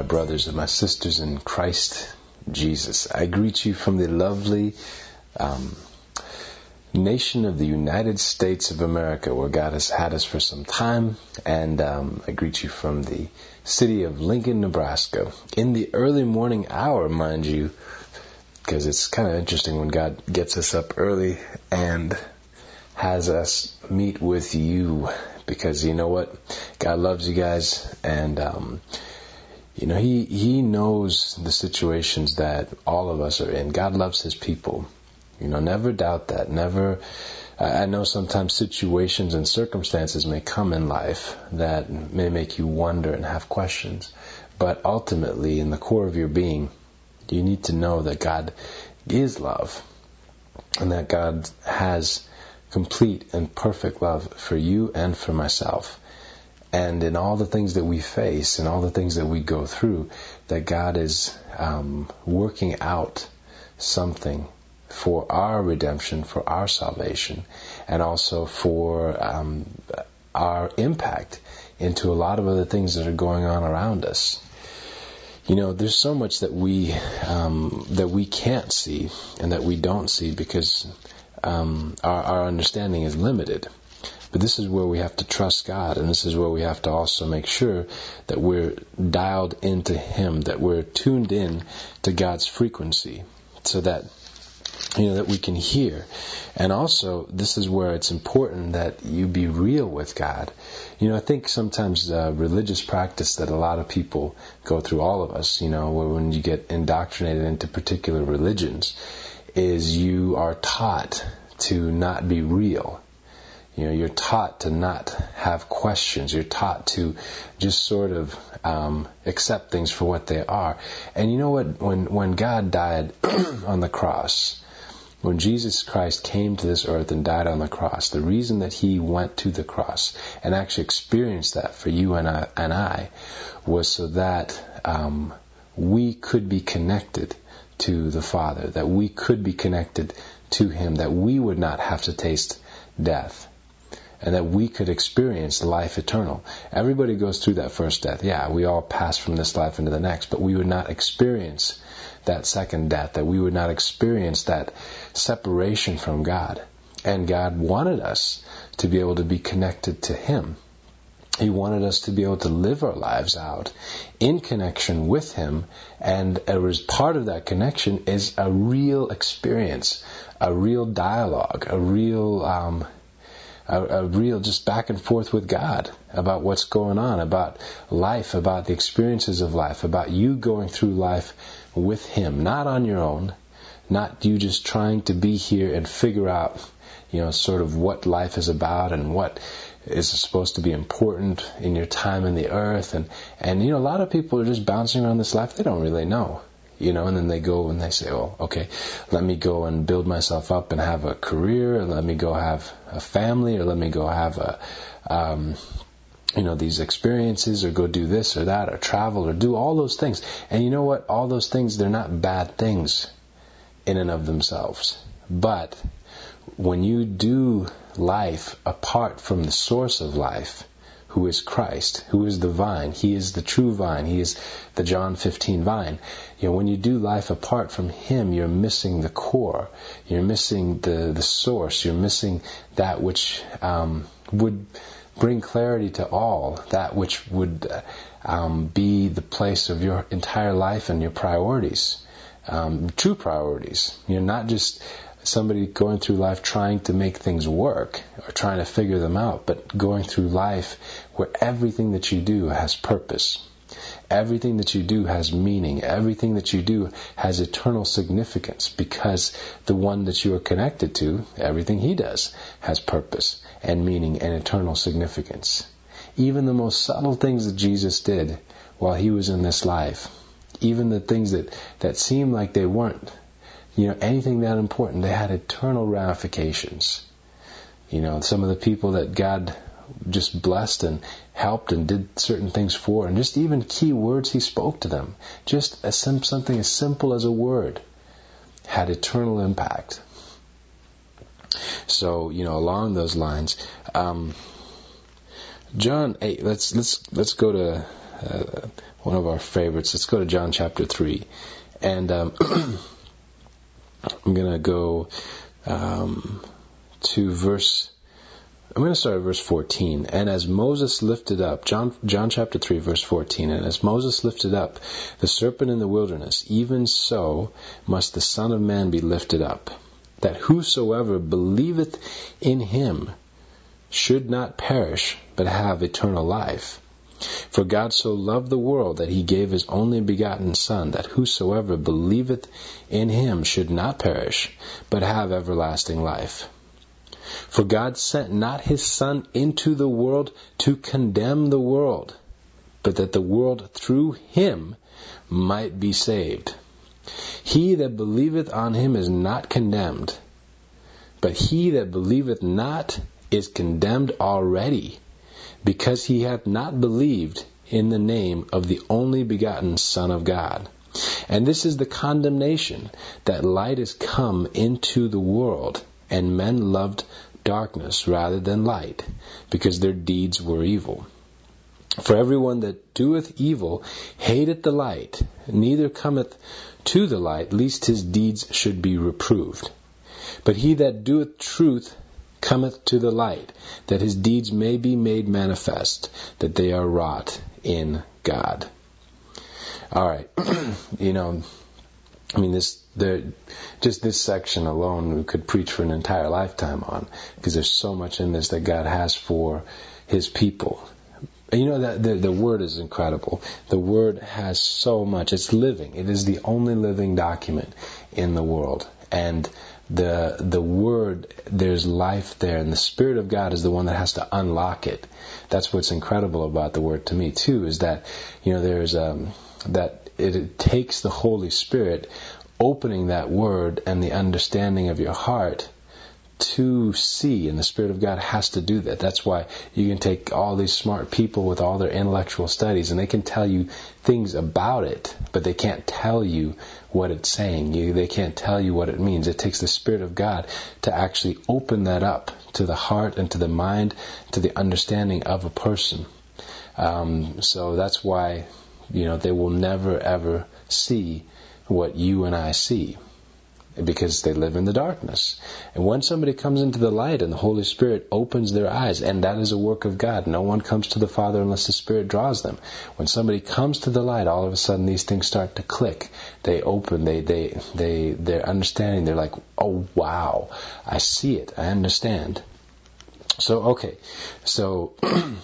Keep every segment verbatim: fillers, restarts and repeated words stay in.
my brothers and my sisters in Christ Jesus. I greet you from the lovely um, nation of the United States of America, where God has had us for some time, and um, I greet you from the city of Lincoln, Nebraska, in the early morning hour, mind you, because it's kind of interesting when God gets us up early and has us meet with you, because you know what? God loves you guys, and um, you know, He He knows the situations that all of us are in. God loves His people. You know, never doubt that. Never. I know sometimes situations and circumstances may come in life that may make you wonder and have questions, but ultimately, in the core of your being, you need to know that God is love, and that God has complete and perfect love for you and for myself. And in all the things that we face and all the things that we go through, that God is um, working out something for our redemption, for our salvation, and also for um, our impact into a lot of other things that are going on around us. You know, there's so much that we um, that we can't see and that we don't see because um, our, our understanding is limited. But this is where we have to trust God, and this is where we have to also make sure that we're dialed into Him, that we're tuned in to God's frequency, so that you know that we can hear. And also, this is where it's important that you be real with God. You know, I think sometimes uh, religious practice that a lot of people go through, all of us, you know, when you get indoctrinated into particular religions, is you are taught to not be real. You know, you're taught to not have questions. You're taught to just sort of um, accept things for what they are. And you know what? When when God died on the cross, when Jesus Christ came to this earth and died on the cross, the reason that He went to the cross and actually experienced that for you and I, and I was so that um, we could be connected to the Father, that we could be connected to Him, that we would not have to taste death, and that we could experience life eternal. Everybody goes through that first death. Yeah, we all pass from this life into the next, but we would not experience that second death, that we would not experience that separation from God. And God wanted us to be able to be connected to Him. He wanted us to be able to live our lives out in connection with Him, and as part of that connection is a real experience, a real dialogue, a real um, A, a real just back and forth with God about what's going on, about life, about the experiences of life, about you going through life with Him, not on your own, not you just trying to be here and figure out, you know, sort of what life is about and what is supposed to be important in your time in the earth. And, and you know, a lot of people are just bouncing around this life. They don't really know. You know, and then they go and they say, oh, okay, let me go and build myself up and have a career, or let me go have a family, or let me go have a, um, you know, these experiences, or go do this or that, or travel, or do all those things. And you know what? All those things, they're not bad things in and of themselves. But when you do life apart from the source of life, who is Christ, who is the vine, He is the true vine, He is the John fifteen vine. You know, when you do life apart from Him, you're missing the core, you're missing the, the source, you're missing that which um, would bring clarity to all, that which would um, be the place of your entire life and your priorities, um, true priorities. You're not just somebody going through life trying to make things work or trying to figure them out, but going through life where everything that you do has purpose. Everything that you do has meaning. Everything that you do has eternal significance, because the one that you are connected to, everything He does, has purpose and meaning and eternal significance. Even the most subtle things that Jesus did while He was in this life, even the things that, that seemed like they weren't, you know, anything that important, they had eternal ramifications. You know, some of the people that God just blessed and helped and did certain things for, and just even key words He spoke to them, just as sim- something as simple as a word, had eternal impact. So, you know, along those lines, um, John eight. Let's let's let's go to uh, one of our favorites. Let's go to John chapter three. And um, I'm going to go um, to verse... I'm going to start at verse fourteen. And as Moses lifted up, John, John chapter three, verse fourteen, and as Moses lifted up the serpent in the wilderness, even so must the Son of Man be lifted up, that whosoever believeth in him should not perish, but have eternal life. For God so loved the world that he gave his only begotten Son, that whosoever believeth in him should not perish, but have everlasting life. For God sent not his Son into the world to condemn the world, but that the world through him might be saved. He that believeth on him is not condemned, but he that believeth not is condemned already, because he hath not believed in the name of the only begotten Son of God. And this is the condemnation, that light is come into the world, and men loved darkness rather than light, because their deeds were evil. For everyone that doeth evil hateth the light, neither cometh to the light, lest his deeds should be reproved. But he that doeth truth cometh to the light, that his deeds may be made manifest, that they are wrought in God. All right, you know, I mean, this, the, just this section alone we could preach for an entire lifetime on, because there's so much in this that God has for his people. You know, that the, the Word is incredible. The Word has so much. It's living. It is the only living document in the world. And the the Word, there's life there, and the Spirit of God is the one that has to unlock it. That's what's incredible about the Word to me too, is that, you know, there's um that it, it takes the Holy Spirit opening that Word and the understanding of your heart to see, and the Spirit of God has to do that. That's why you can take all these smart people with all their intellectual studies, and they can tell you things about it, but they can't tell you what it's saying. You, they can't tell you what it means. It takes the Spirit of God to actually open that up to the heart and to the mind, to the understanding of a person. Um, so that's why, you know, they will never ever see what you and I see, because they live in the darkness. And when somebody comes into the light and the Holy Spirit opens their eyes, and that is a work of God. No one comes to the Father unless the Spirit draws them. When somebody comes to the light, all of a sudden these things start to click. They open, they, they, they, they're understanding. They're like, oh wow, I see it, I understand. So, okay, so,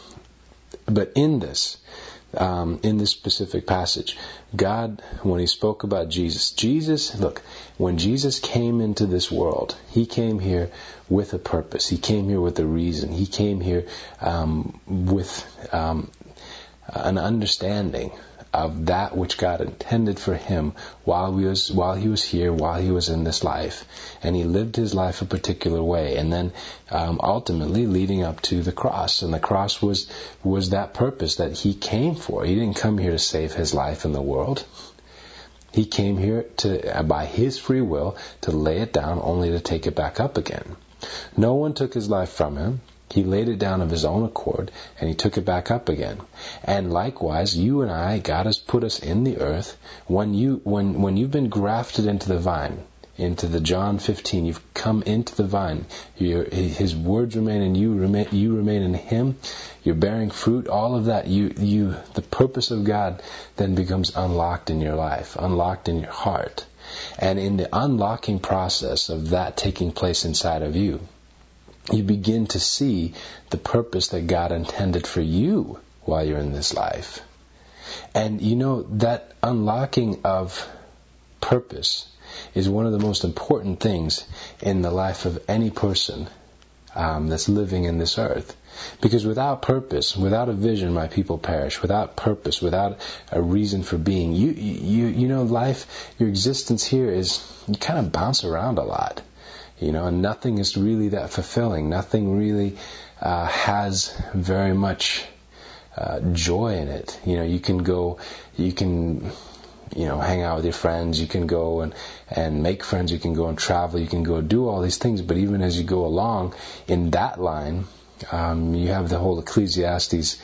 but in this, Um, in this specific passage, God, when he spoke about Jesus, Jesus, look, when Jesus came into this world, he came here with a purpose. He came here with a reason. He came here um, with um, an understanding of that which God intended for him while he was while he was here, while he was in this life. And he lived his life a particular way, and then um, ultimately leading up to the cross. And the cross was was that purpose that he came for. He didn't come here to save his life in the world. He came here to, by his free will, to lay it down, only to take it back up again. No one took his life from him. He laid it down of his own accord, and he took it back up again. And likewise, you and I, God has put us in the earth. When you, when, when you've been grafted into the vine, into the John fifteen, you've come into the vine. You're, his words remain in you, remain, you remain in him. You're bearing fruit. All of that, you, you, the purpose of God then becomes unlocked in your life, unlocked in your heart. And in the unlocking process of that taking place inside of you, you begin to see the purpose that God intended for you while you're in this life. And you know, that unlocking of purpose is one of the most important things in the life of any person um, that's living in this earth. Because without purpose, without a vision, my people perish. Without purpose, without a reason for being, you you you know, life, your existence here is, you kind of bounce around a lot. You know, and nothing is really that fulfilling. Nothing really uh, has very much uh, joy in it. You know, you can go, you can, you know, hang out with your friends. You can go and, and make friends. You can go and travel. You can go do all these things. But even as you go along in that line, um, you have the whole Ecclesiastes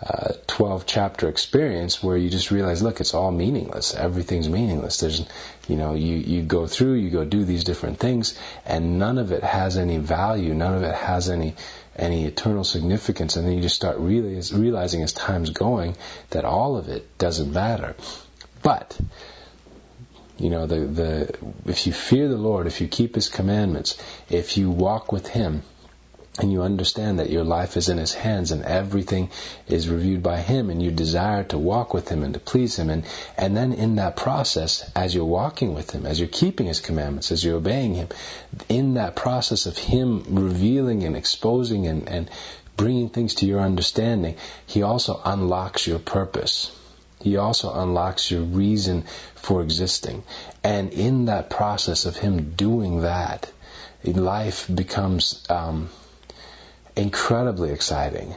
uh, twelve chapter experience where you just realize, look, it's all meaningless. Everything's meaningless. There's, you know, you, you go through, you go do these different things, and none of it has any value. None of it has any any eternal significance. And then you just start realize, realizing as time's going that all of it doesn't matter. But you know, the the if you fear the Lord, if you keep His commandments, if you walk with Him, and you understand that your life is in His hands and everything is reviewed by Him, and you desire to walk with Him and to please Him, and, and then in that process, as you're walking with Him, as you're keeping His commandments, as you're obeying Him, in that process of Him revealing and exposing and, and bringing things to your understanding, He also unlocks your purpose. He also unlocks your reason for existing. And in that process of Him doing that, life becomes um, incredibly exciting,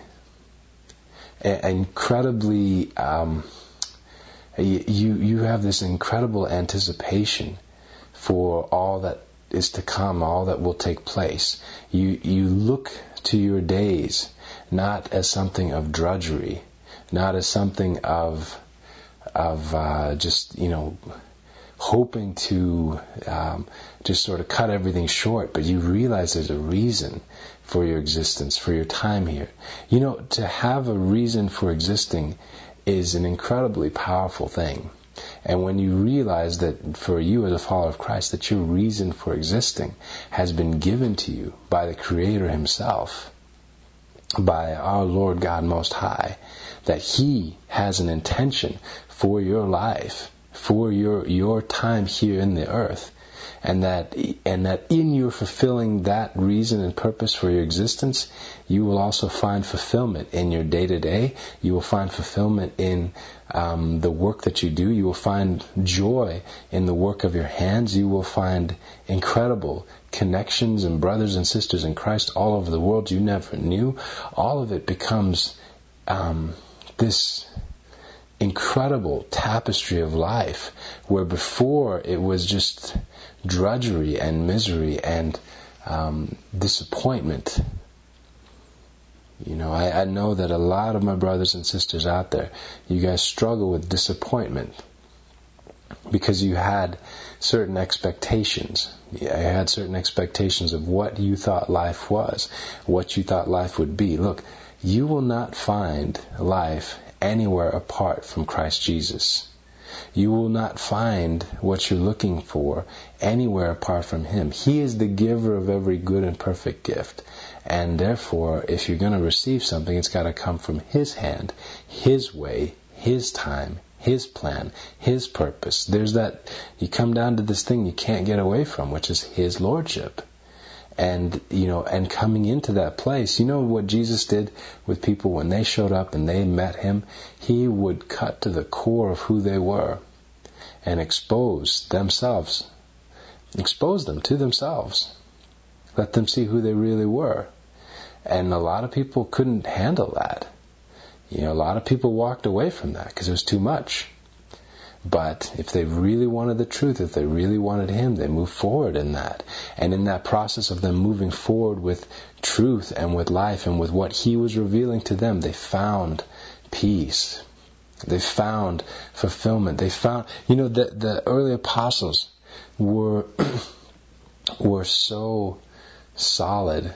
incredibly. Um, you you have this incredible anticipation for all that is to come, all that will take place. You you look to your days not as something of drudgery, not as something of of uh, just you know. hoping to um, just sort of cut everything short, but you realize there's a reason for your existence, for your time here. You know, to have a reason for existing is an incredibly powerful thing. And when you realize that for you as a follower of Christ, that your reason for existing has been given to you by the Creator Himself, by our Lord God Most High, that He has an intention for your life, for your your time here in the earth, and that and that in your fulfilling that reason and purpose for your existence, you will also find fulfillment in your day to day. You will find fulfillment in um, the work that you do. You will find joy in the work of your hands. You will find incredible connections and brothers and sisters in Christ all over the world you never knew. All of it becomes um, this incredible tapestry of life, where before it was just drudgery and misery and um, disappointment. You know, I, I know that a lot of my brothers and sisters out there, you guys struggle with disappointment because you had certain expectations. You had certain expectations of what you thought life was, what you thought life would be. Look, you will not find life anywhere apart from Christ Jesus. You will not find what you're looking for anywhere apart from Him. He is the giver of every good and perfect gift. And therefore, if you're going to receive something, it's got to come from His hand, His way, His time, His plan, His purpose. There's that, you come down to this thing you can't get away from, which is His Lordship. And, you know, and coming into that place, you know what Jesus did with people when they showed up and they met Him? He would cut to the core of who they were and expose themselves, expose them to themselves, let them see who they really were. And a lot of people couldn't handle that. You know, a lot of people walked away from that because it was too much. But if they really wanted the truth, if they really wanted Him, they moved forward in that. And in that process of them moving forward with truth and with life and with what He was revealing to them, they found peace. They found fulfillment. They found, you know, the, the early apostles were were so solid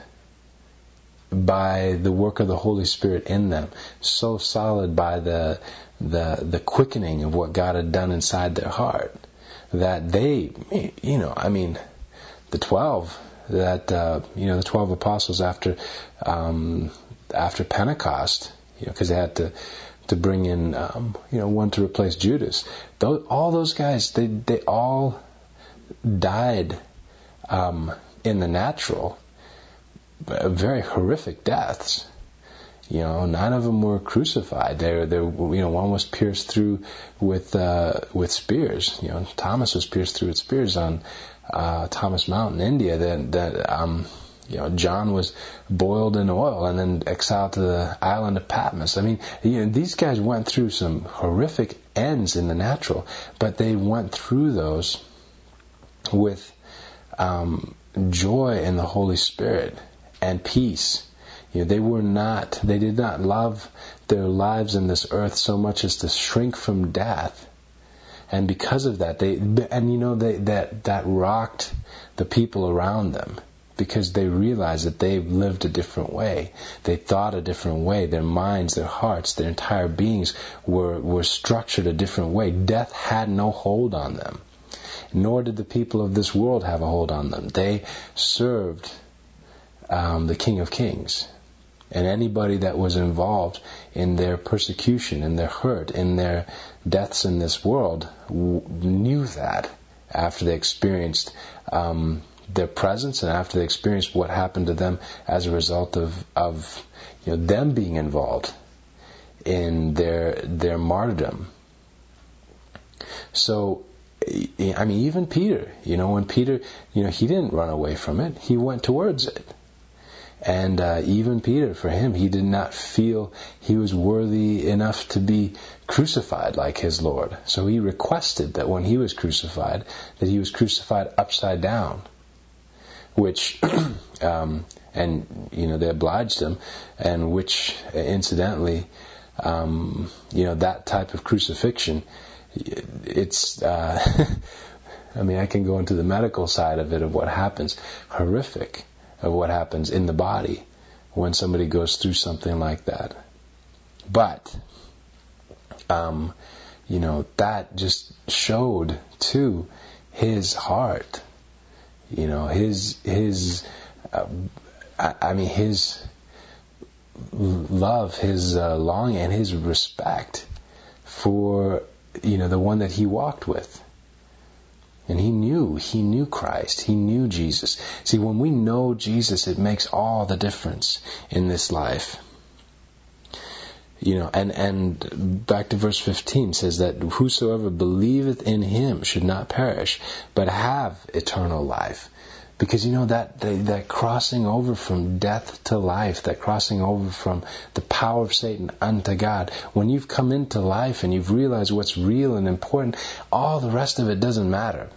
by the work of the Holy Spirit in them, so solid by the the the quickening of what God had done inside their heart, that they, you know, I mean, the twelve, that uh, you know, the twelve apostles after um, after Pentecost, you know, because they had to to bring in um, you know, one to replace Judas. Those, all those guys, they they all died um, in the natural, very horrific deaths. You know, nine of them were crucified. They, they, you know, one was pierced through with uh, with spears. You know, Thomas was pierced through with spears on uh, Thomas Mount in India. That that um, you know, John was boiled in oil and then exiled to the island of Patmos. I mean, you know, these guys went through some horrific ends in the natural, but they went through those with um, joy in the Holy Spirit and peace. You know, they were not, they did not love their lives in this earth so much as to shrink from death. And because of that, they, and you know, they, that, that rocked the people around them, because they realized that they lived a different way. They thought a different way. Their minds, their hearts, their entire beings were, were structured a different way. Death had no hold on them. Nor did the people of this world have a hold on them. They served um, the King of Kings. And anybody that was involved in their persecution, in their hurt, in their deaths in this world, w- knew that after they experienced um, their presence and after they experienced what happened to them as a result of, of you know, them being involved in their their martyrdom. So, I mean, even Peter, you know, when Peter, you know, he didn't run away from it. He went towards it. And uh, even Peter, for him, he did not feel he was worthy enough to be crucified like his Lord. So he requested that when he was crucified, that he was crucified upside down. Which, um, and, you know, they obliged him, and which, incidentally, um, you know, that type of crucifixion, it's, uh, I mean, I can go into the medical side of it, of what happens, horrific, of what happens in the body when somebody goes through something like that. But, um, you know, that just showed, too, his heart. You know, his, his, uh, I, I mean, his love, his uh, longing, and his respect for, you know, the one that he walked with. And he knew, he knew Christ, he knew Jesus. See, when we know Jesus, it makes all the difference in this life. You know, and, and back to verse fifteen says that whosoever believeth in him should not perish, but have eternal life. Because, you know, that, that crossing over from death to life, that crossing over from the power of Satan unto God, when you've come into life and you've realized what's real and important, all the rest of it doesn't matter.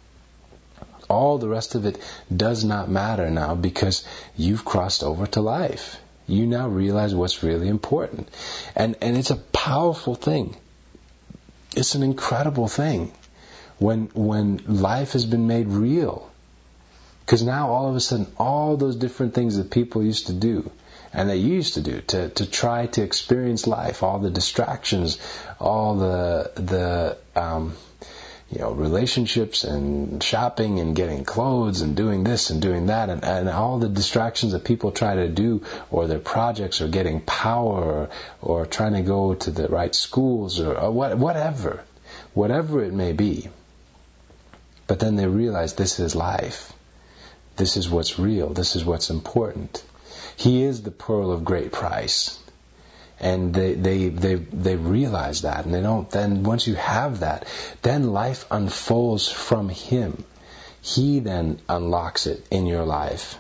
All the rest of it does not matter now, because you've crossed over to life. You now realize what's really important. And and it's a powerful thing. It's an incredible thing when when life has been made real. Because now all of a sudden, all those different things that people used to do, and that you used to do, to, to try to experience life, all the distractions, all the the um, you know, relationships and shopping and getting clothes and doing this and doing that, and, and all the distractions that people try to do, or their projects, or getting power, or, or trying to go to the right schools, or, or what, whatever, whatever it may be. But then they realize this is life. This is what's real. This is what's important. He is the pearl of great price. And they, they, they, they realize that, and they don't, then once you have that, then life unfolds from Him. He then unlocks it in your life.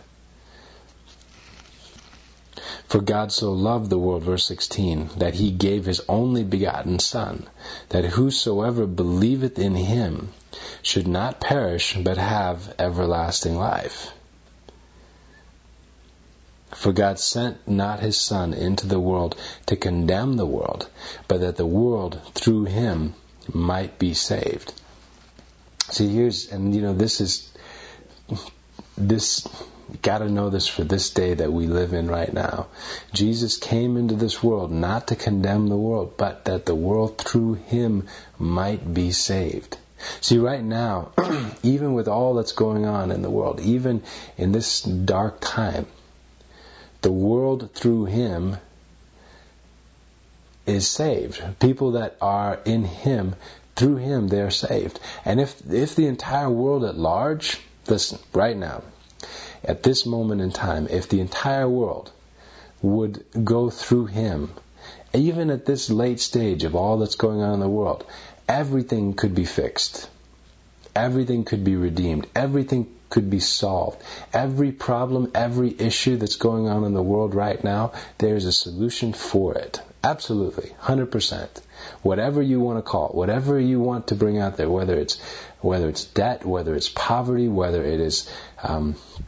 For God so loved the world, verse sixteen, that He gave His only begotten Son, that whosoever believeth in Him should not perish, but have everlasting life. For God sent not His Son into the world to condemn the world, but that the world through Him might be saved. See, here's, and you know, this is, this, you gotta know this for this day that we live in right now. Jesus came into this world not to condemn the world, but that the world through Him might be saved. See, right now, even with all that's going on in the world, even in this dark time, the world through Him is saved. People that are in Him, through Him, they are saved. And if if the entire world at large, listen, right now, at this moment in time, if the entire world would go through Him, even at this late stage of all that's going on in the world, everything could be fixed. Everything could be redeemed. Everything could be solved. Every problem, every issue that's going on in the world right now, there's a solution for it. Absolutely. one hundred percent. Whatever you want to call it, whatever you want to bring out there, whether it's whether it's debt, whether it's poverty, whether it is um,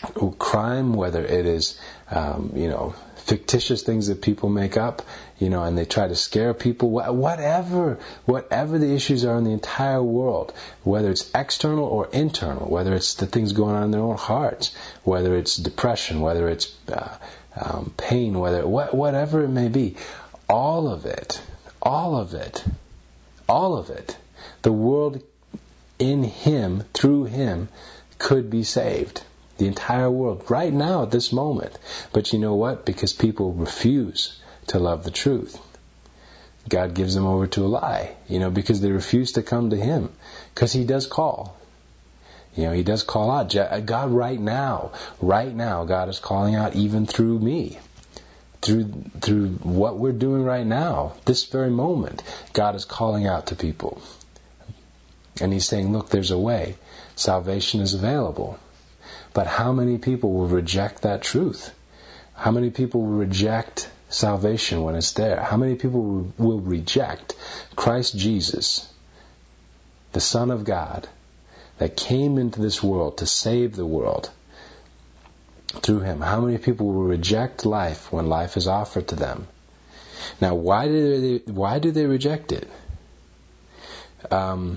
crime, whether it is, um, you know, fictitious things that people make up, you know, and they try to scare people, whatever, whatever the issues are in the entire world, whether it's external or internal, whether it's the things going on in their own hearts, whether it's depression, whether it's uh, um, pain, whether wh- whatever it may be, all of it, all of it, all of it, the world in Him, through Him, could be saved. The entire world, right now at this moment. But you know what? Because people refuse to love the truth, God gives them over to a lie. You know, because they refuse to come to Him. Because He does call. You know, He does call out. God right now, right now, God is calling out even through me. Through through what we're doing right now, this very moment, God is calling out to people. And He's saying, look, there's a way. Salvation is available. But how many people will reject that truth? How many people will reject salvation when it's there? How many people will reject Christ Jesus, the Son of God, that came into this world to save the world through Him? How many people will reject life when life is offered to them? Now, why do they, why do they reject it? Um...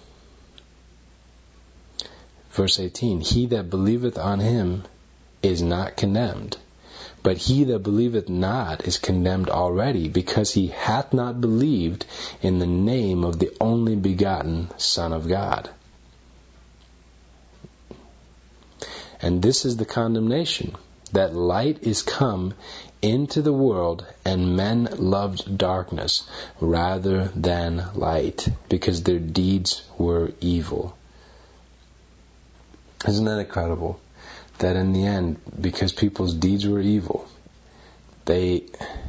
Verse eighteen, he that believeth on Him is not condemned, but he that believeth not is condemned already, because he hath not believed in the name of the only begotten Son of God. And this is the condemnation, that light is come into the world, and men loved darkness rather than light, because their deeds were evil. Isn't that incredible? That in the end, because people's deeds were evil, they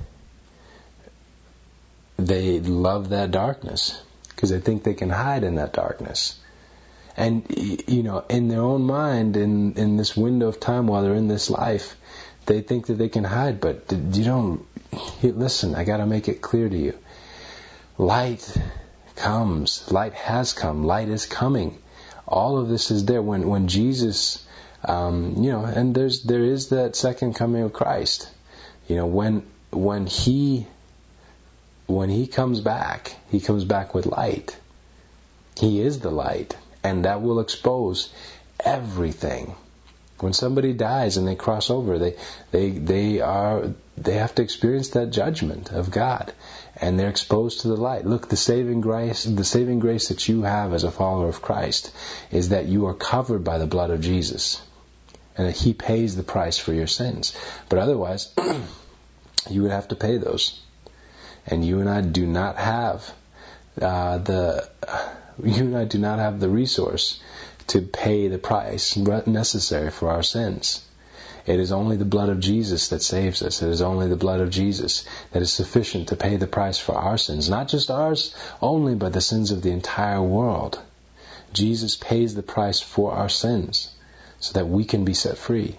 they love that darkness because they think they can hide in that darkness. And, you know, in their own mind, in, in this window of time while they're in this life, they think that they can hide. But you don't, listen, I got to make it clear to you. Light comes. Light has come. Light is coming. All of this is there when when Jesus, um, you know, and there's there is that second coming of Christ. You know, when when he when he comes back, he comes back with light. He is the light, and that will expose everything. When somebody dies and they cross over, they they they are they have to experience that judgment of God, and they're exposed to the light. Look, the saving grace, the saving grace that you have as a follower of Christ is that you are covered by the blood of Jesus, and that He pays the price for your sins. But otherwise, you would have to pay those, and you and I do not have uh, the you and I do not have the resource to pay the price necessary for our sins. It is only the blood of Jesus that saves us. It is only the blood of Jesus that is sufficient to pay the price for our sins. Not just ours only, but the sins of the entire world. Jesus pays the price for our sins so that we can be set free.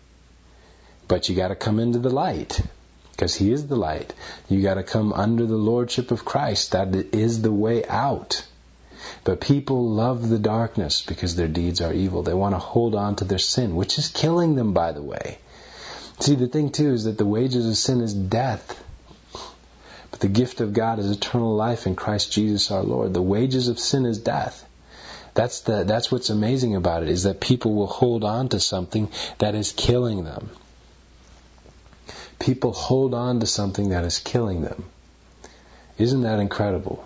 But you got to come into the light, because He is the light. You got to come under the lordship of Christ. That is the way out. But people love the darkness because their deeds are evil. They want to hold on to their sin, which is killing them, by the way. See, the thing too is that the wages of sin is death. But the gift of God is eternal life in Christ Jesus our Lord. The wages of sin is death. That's the that's what's amazing about it, is that people will hold on to something that is killing them. People hold on to something that is killing them. Isn't that incredible?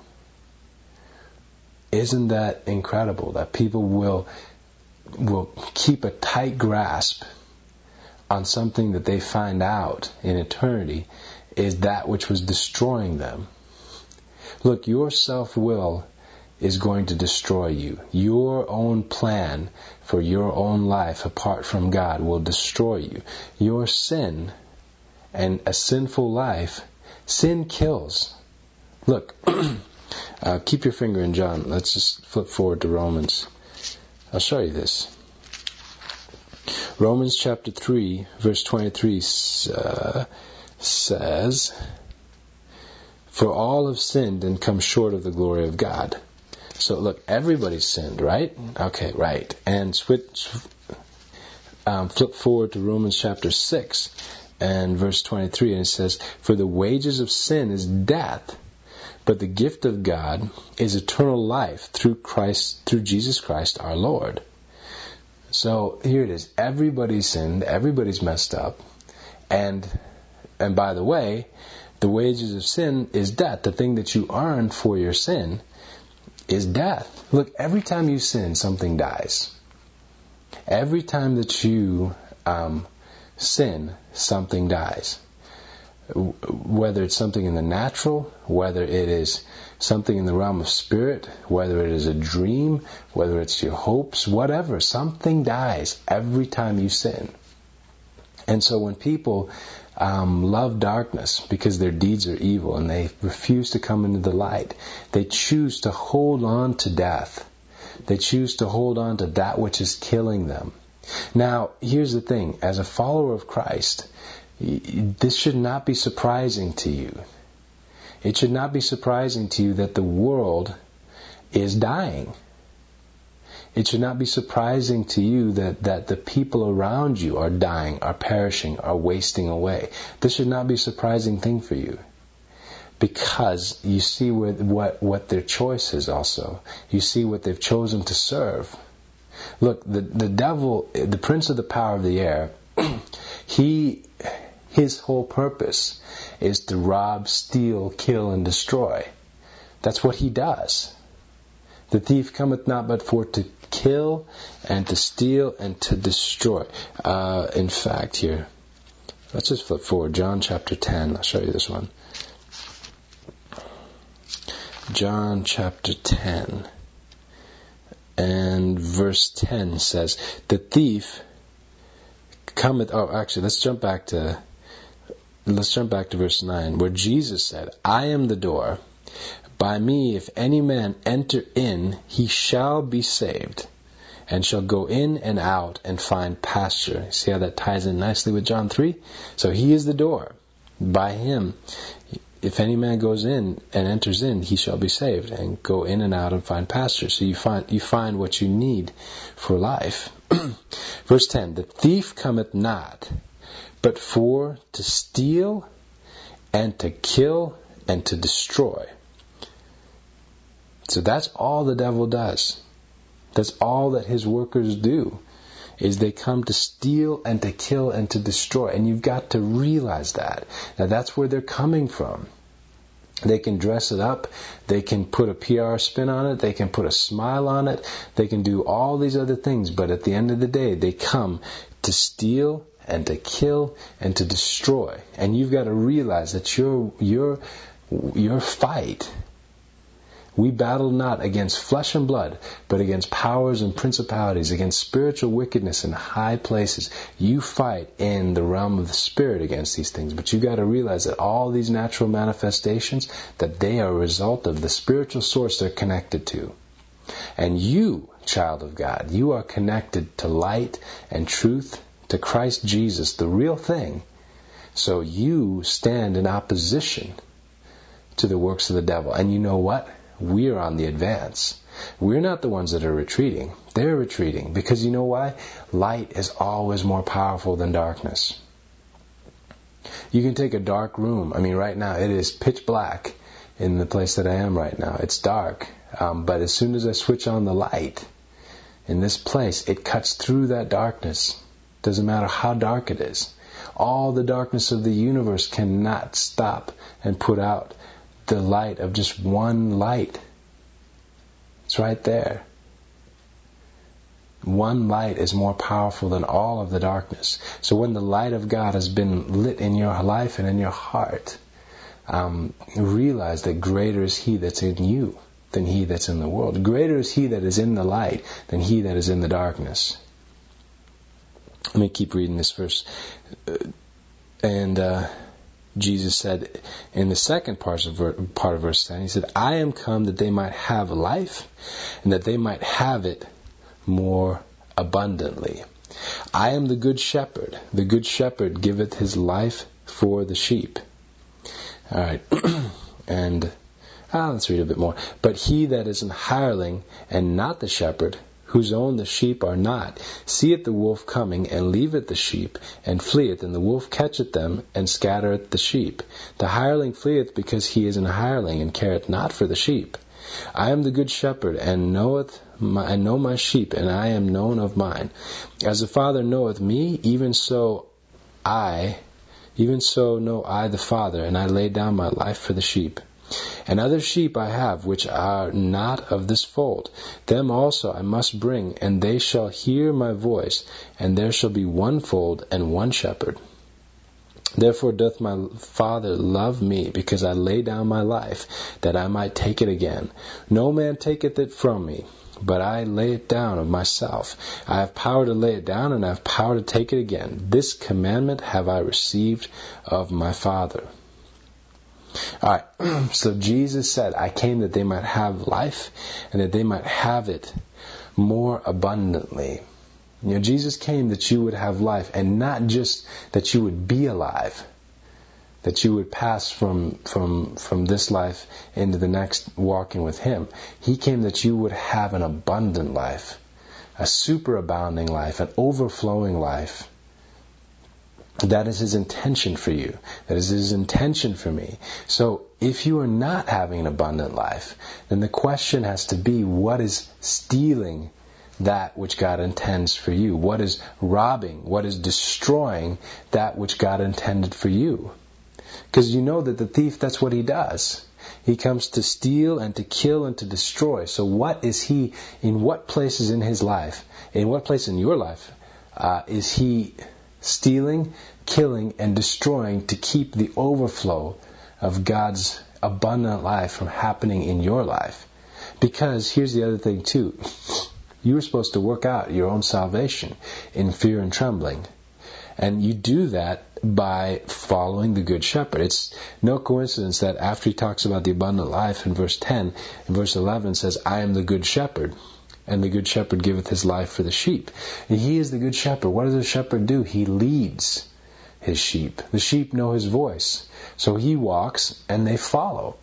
Isn't that incredible that people will will keep a tight grasp on something that they find out in eternity is that which was destroying them? Look, your self-will is going to destroy you. Your own plan for your own life apart from God will destroy you. Your sin and a sinful life, sin kills. Look, uh, keep your finger in John. Let's just flip forward to Romans. I'll show you this. Romans chapter three, verse twenty-three uh, says, "For all have sinned and come short of the glory of God." So look, everybody's sinned, right? Okay, right. And switch. um, flip forward to Romans chapter six and verse twenty-three, and it says, "For the wages of sin is death, but the gift of God is eternal life through Christ, through Jesus Christ our Lord." So here it is. Everybody's sinned. Everybody's messed up. And and by the way, the wages of sin is death. The thing that you earn for your sin is death. Look, every time you sin, something dies. Every time that you um, sin, something dies. Whether it's something in the natural, whether it is something in the realm of spirit, whether it is a dream, whether it's your hopes, whatever, something dies every time you sin. And so when people um, love darkness because their deeds are evil and they refuse to come into the light, they choose to hold on to death. They choose to hold on to that which is killing them. Now, here's the thing. As a follower of Christ, this should not be surprising to you. It should not be surprising to you that the world is dying. It should not be surprising to you that, that the people around you are dying, are perishing, are wasting away. This should not be a surprising thing for you. Because you see what, what, what their choice is also. You see what they've chosen to serve. Look, the, the devil, the prince of the power of the air, he... his whole purpose is to rob, steal, kill, and destroy. That's what he does. The thief cometh not but for to kill and to steal and to destroy. Uh, in fact, here, let's just flip forward. John chapter ten. I'll show you this one. John chapter ten. And verse ten says, the thief cometh... Oh, actually, let's jump back to... Let's jump back to verse nine, where Jesus said, I am the door. By me, if any man enter in, he shall be saved, and shall go in and out and find pasture. See how that ties in nicely with John three? So he is the door. By him, if any man goes in and enters in, he shall be saved, and go in and out and find pasture. So you find you find what you need for life. Verse ten, the thief cometh not, but for to steal and to kill and to destroy. So that's all the devil does. That's all that his workers do, is they come to steal and to kill and to destroy. And you've got to realize that. Now that's where they're coming from. They can dress it up. They can put a P R spin on it. They can put a smile on it. They can do all these other things. But at the end of the day, they come to steal and to kill and to destroy. And you've got to realize that your your your fight, we battle not against flesh and blood, but against powers and principalities, against spiritual wickedness in high places. You fight in the realm of the spirit against these things. But you've got to realize that all these natural manifestations, that they are a result of the spiritual source they're connected to. And you, child of God, you are connected to light and truth, to Christ Jesus, the real thing. So you stand in opposition to the works of the devil. And you know what? We're on the advance. We're not the ones that are retreating. They're retreating. Because you know why? Light is always more powerful than darkness. You can take a dark room. I mean, right now it is pitch black in the place that I am right now. It's dark. Um, but as soon as I switch on the light in this place, it cuts through that darkness. Doesn't matter how dark it is. All the darkness of the universe cannot stop and put out the light of just one light. It's right there. One light is more powerful than all of the darkness. So when the light of God has been lit in your life and in your heart, um, realize that greater is He that's in you than he that's in the world. Greater is He that is in the light than he that is in the darkness. Let me keep reading this verse. And uh, Jesus said in the second part of, part of verse ten, He said, I am come that they might have life, and that they might have it more abundantly. I am the good shepherd. The good shepherd giveth his life for the sheep. All right. And ah, let's read a bit more. But he that is an hireling and not the shepherd, whose own the sheep are not, seeth the wolf coming, and leaveth the sheep, and fleeth, and the wolf catcheth them, and scattereth the sheep. The hireling fleeth because he is an hireling, and careth not for the sheep. I am the good shepherd, and knoweth my, I know my sheep, and I am known of mine. As the Father knoweth me, even so I, even so know I the Father, and I lay down my life for the sheep. And other sheep I have, which are not of this fold. Them also I must bring, and they shall hear my voice, and there shall be one fold and one shepherd. Therefore doth my Father love me, because I lay down my life, that I might take it again. No man taketh it from me, but I lay it down of myself. I have power to lay it down, and I have power to take it again. This commandment have I received of my Father. Alright, so Jesus said, I came that they might have life, and that they might have it more abundantly. You know, Jesus came that you would have life, and not just that you would be alive, that you would pass from from from this life into the next walking with Him. He came that you would have an abundant life, a superabounding life, an overflowing life. That is His intention for you. That is His intention for me. So if you are not having an abundant life, then the question has to be, what is stealing that which God intends for you? What is robbing? What is destroying that which God intended for you? Because you know that the thief, that's what he does. He comes to steal and to kill and to destroy. So what is he, in what places in his life, in what place in your life, uh, is he stealing, killing, and destroying to keep the overflow of God's abundant life from happening in your life? Because here's the other thing too. You were supposed to work out your own salvation in fear and trembling. And you do that by following the Good Shepherd. It's no coincidence that after he talks about the abundant life in verse ten, in verse eleven says, I am the Good Shepherd, and the Good Shepherd giveth his life for the sheep. And he is the Good Shepherd. What does the shepherd do? He leads his sheep. The sheep know his voice. So he walks and they follow.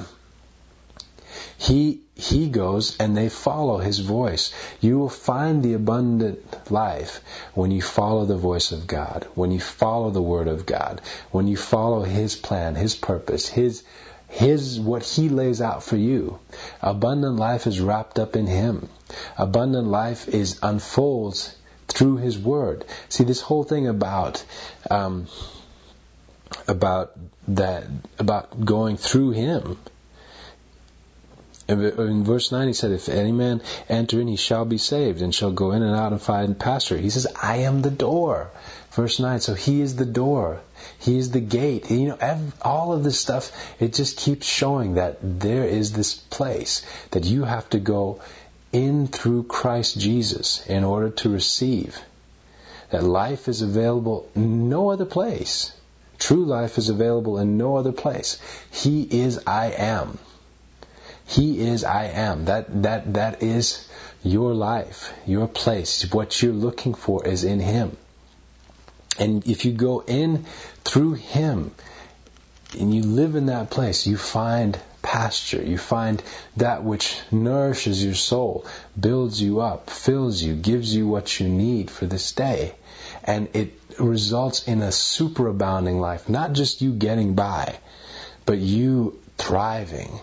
He he goes and they follow his voice. You will find the abundant life when you follow the voice of God, when you follow the Word of God, when you follow His plan, His purpose, His His what He lays out for you. Abundant life is wrapped up in Him. Abundant life is unfolds through His Word. See, this whole thing about um, about that about going through Him. In verse nine he said, if any man enter in, he shall be saved, and shall go in and out and find pasture. He says, I am the door. Verse nine, so He is the door. He is the gate. You know, every, all of this stuff, it just keeps showing that there is this place that you have to go in through Christ Jesus in order to receive. That life is available in no other place. True life is available in no other place. He is I am. He is I am. That that that is your life, your place. What you're looking for is in Him. And if you go in through Him and you live in that place, you find pasture. You find that which nourishes your soul, builds you up, fills you, gives you what you need for this day. And it results in a superabounding life. Not just you getting by, but you thriving.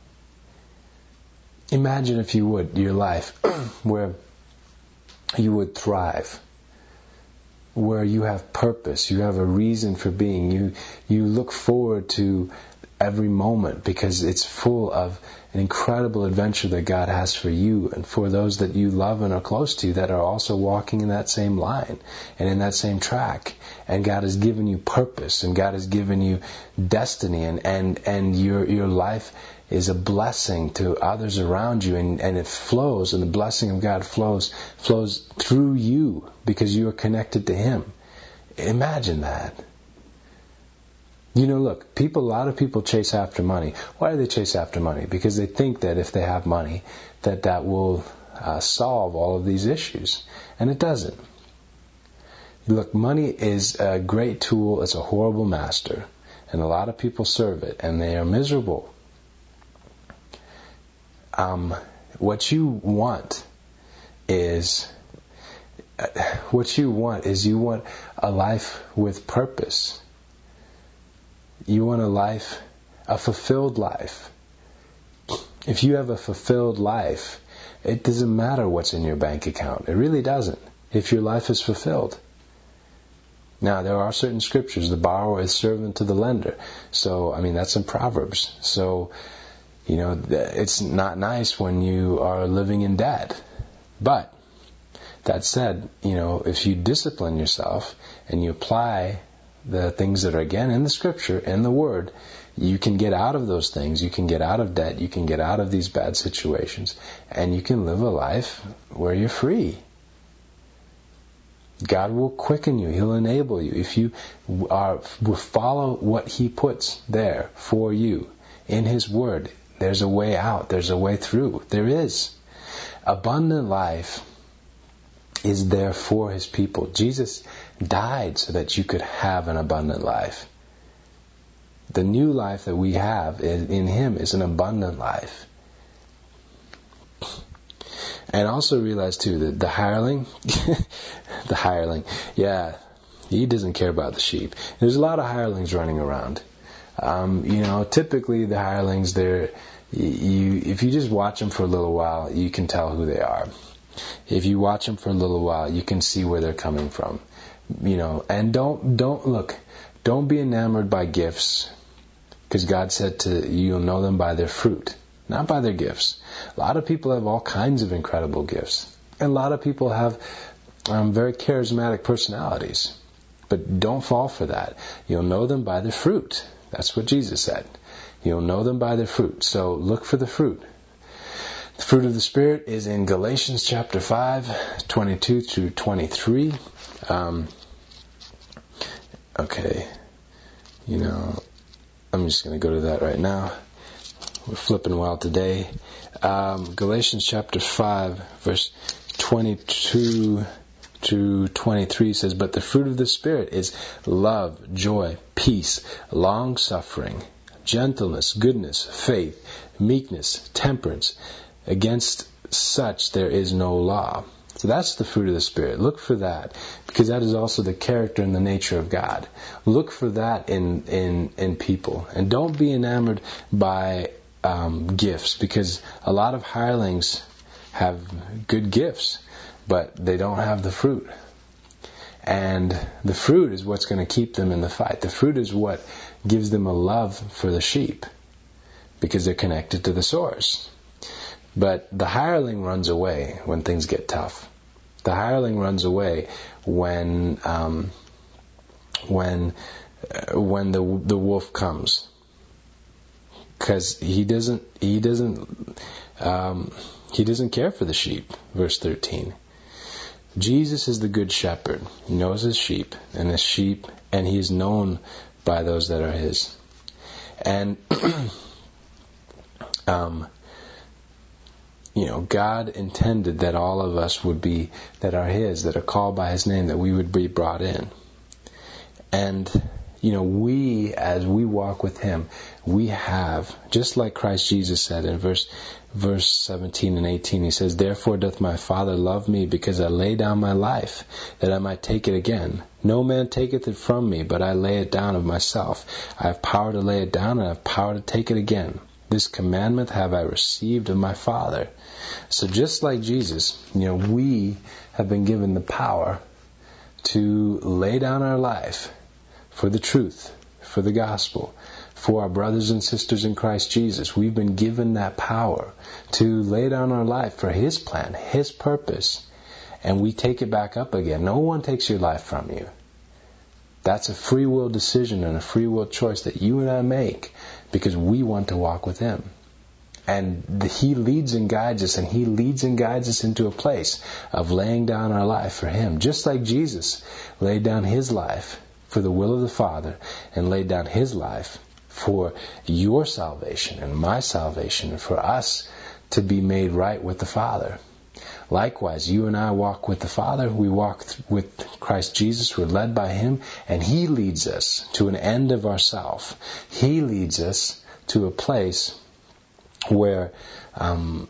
Imagine, if you would, your life where you would thrive, where you have purpose, you have a reason for being, you you look forward to every moment because it's full of an incredible adventure that God has for you and for those that you love and are close to that are also walking in that same line and in that same track. And God has given you purpose, and God has given you destiny, and, and, and your your life is a blessing to others around you, and, and it flows, and the blessing of God flows flows through you because you are connected to Him. Imagine that. You know, look, people. A lot of people chase after money. Why do they chase after money? Because they think that if they have money, that that will uh, solve all of these issues, and it doesn't. Look, money is a great tool. It's a horrible master, and a lot of people serve it, and they are miserable. Um, what you want is, what you want is you want a life with purpose. You want a life, a fulfilled life. If you have a fulfilled life, it doesn't matter what's in your bank account. It really doesn't. If your life is fulfilled. Now, there are certain scriptures. The borrower is servant to the lender. So, I mean, that's in Proverbs. So, you know, it's not nice when you are living in debt. But, that said, you know, if you discipline yourself and you apply the things that are, again, in the scripture, in the word, you can get out of those things. You can get out of debt. You can get out of these bad situations. And you can live a life where you're free. God will quicken you. He'll enable you. If you are will follow what He puts there for you in His Word, there's a way out. There's a way through. There is. Abundant life is there for His people. Jesus died so that you could have an abundant life. The new life that we have in Him is an abundant life. And also realize too that the hireling, the hireling, yeah, he doesn't care about the sheep. There's a lot of hirelings running around. Um, you know, typically the hirelings, they're, you, if you just watch them for a little while, you can tell who they are. If you watch them for a little while, you can see where they're coming from. You know, and don't, don't, look, don't be enamored by gifts, because God said to you'll know them by their fruit, not by their gifts. A lot of people have all kinds of incredible gifts. And a lot of people have um, very charismatic personalities. But don't fall for that. You'll know them by their fruit. That's what Jesus said. You'll know them by their fruit. So look for the fruit. The fruit of the Spirit is in Galatians chapter five, twenty-two through twenty-three. Um, okay. You know, I'm just going to go to that right now. We're flipping wild today. Um, Galatians chapter five, verse twenty-two to twenty-three says, "But the fruit of the Spirit is love, joy, peace, long-suffering, gentleness, goodness, faith, meekness, temperance. Against such there is no law." So that's the fruit of the Spirit. Look for that, because that is also the character and the nature of God. Look for that in in, in people. And don't be enamored by um, gifts, because a lot of hirelings have good gifts, but they don't have the fruit. And the fruit is what's going to keep them in the fight. The fruit is what gives them a love for the sheep, because they're connected to the source. But the hireling runs away when things get tough. The hireling runs away when um, when uh, when the the wolf comes, because he doesn't he doesn't um, he doesn't care for the sheep. Verse thirteen. Jesus is the good shepherd. He knows his sheep and his sheep, and he is known by those that are his. And um. You know, God intended that all of us would be, that are His, that are called by His name, that we would be brought in. And, you know, we, as we walk with Him, we have, just like Christ Jesus said in verse verse seventeen and eighteen, He says, "Therefore doth my Father love me, because I lay down my life, that I might take it again. No man taketh it from me, but I lay it down of myself. I have power to lay it down, and I have power to take it again. This commandment have I received of my Father." So just like Jesus, you know, we have been given the power to lay down our life for the truth, for the gospel, for our brothers and sisters in Christ Jesus. We've been given that power to lay down our life for His plan, His purpose, and we take it back up again. No one takes your life from you. That's a free will decision and a free will choice that you and I make, because we want to walk with Him. And the, He leads and guides us, and He leads and guides us into a place of laying down our life for Him. Just like Jesus laid down His life for the will of the Father, and laid down His life for your salvation and my salvation, and for us to be made right with the Father. Likewise, you and I walk with the Father. We walk with Christ Jesus. We're led by Him, and He leads us to an end of ourself. He leads us to a place where um,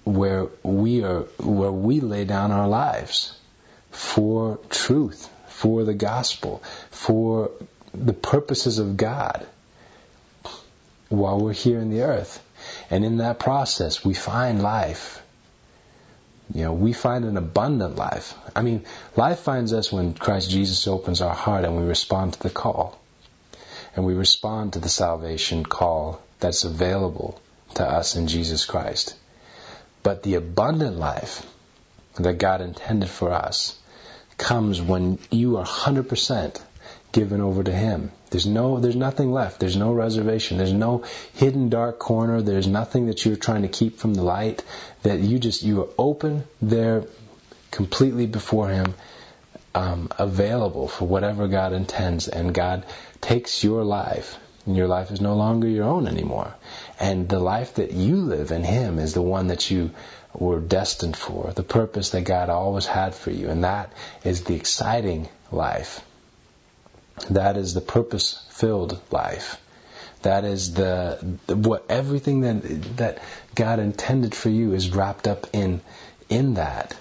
where we are, where we lay down our lives for truth, for the gospel, for the purposes of God while we're here in the earth. And in that process, we find life. You know, we find an abundant life. I mean, life finds us when Christ Jesus opens our heart and we respond to the call. And we respond to the salvation call that's available to us in Jesus Christ. But the abundant life that God intended for us comes when you are one hundred percent given over to Him. There's no, there's nothing left. There's no reservation. There's no hidden dark corner. There's nothing that you're trying to keep from the light. That you just, you are open there completely before Him, um, available for whatever God intends. And God takes your life, and your life is no longer your own anymore. And the life that you live in Him is the one that you were destined for, the purpose that God always had for you. And that is the exciting life. That is the purpose-filled life. That is the, the what everything that that God intended for you is wrapped up in in that.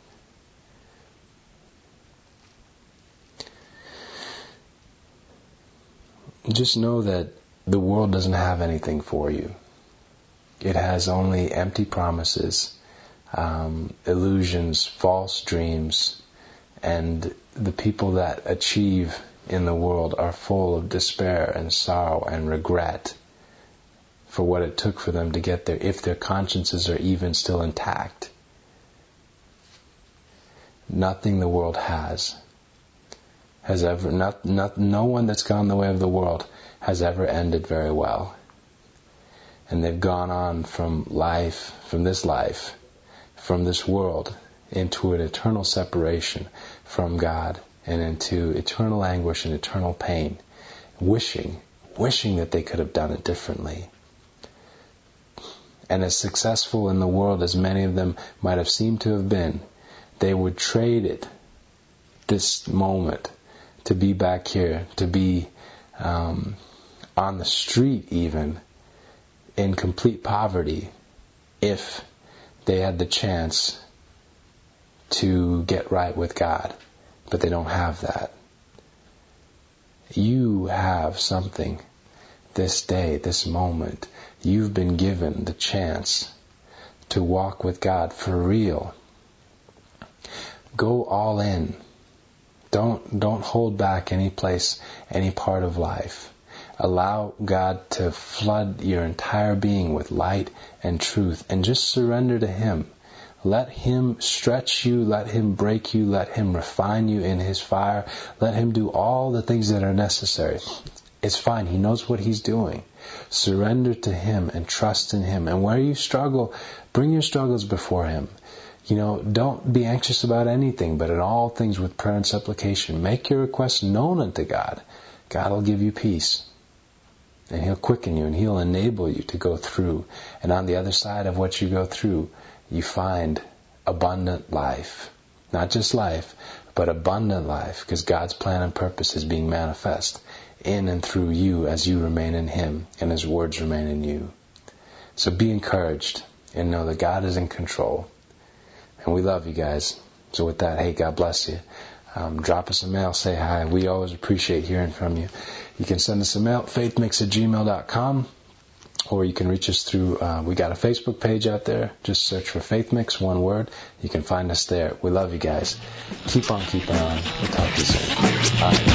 Just know that the world doesn't have anything for you. It has only empty promises, um, illusions, false dreams, and the people that achieve in the world are full of despair and sorrow and regret for what it took for them to get there, if their consciences are even still intact. Nothing the world has has ever, not, not, no one that's gone the way of the world has ever ended very well. And they've gone on from life, from this life, from this world, into an eternal separation from God, and into eternal anguish and eternal pain, wishing, wishing that they could have done it differently. And as successful in the world as many of them might have seemed to have been, they would trade it, this moment, to be back here, to be um, on the street even, in complete poverty, if they had the chance to get right with God. But they don't have that. You have something this day, this moment. You've been given the chance to walk with God for real. Go all in. Don't, don't hold back any place, any part of life. Allow God to flood your entire being with light and truth, and just surrender to Him. Let Him stretch you, let Him break you, let Him refine you in His fire, let Him do all the things that are necessary. It's fine, He knows what He's doing. Surrender to Him and trust in Him. And where you struggle, bring your struggles before Him. You know, don't be anxious about anything, but in all things with prayer and supplication, make your requests known unto God. God will give you peace. And He'll quicken you and He'll enable you to go through. And on the other side of what you go through, you find abundant life. Not just life, but abundant life, because God's plan and purpose is being manifest in and through you as you remain in Him and His words remain in you. So be encouraged and know that God is in control. And we love you guys. So with that, hey, God bless you. Um, drop us a mail, say hi. We always appreciate hearing from you. You can send us a mail, faithmix at gmail dot com. Or you can reach us through, uh, we got a Facebook page out there. Just search for FaithMix, one word. You can find us there. We love you guys. Keep on keeping on. We'll talk to you soon. Bye.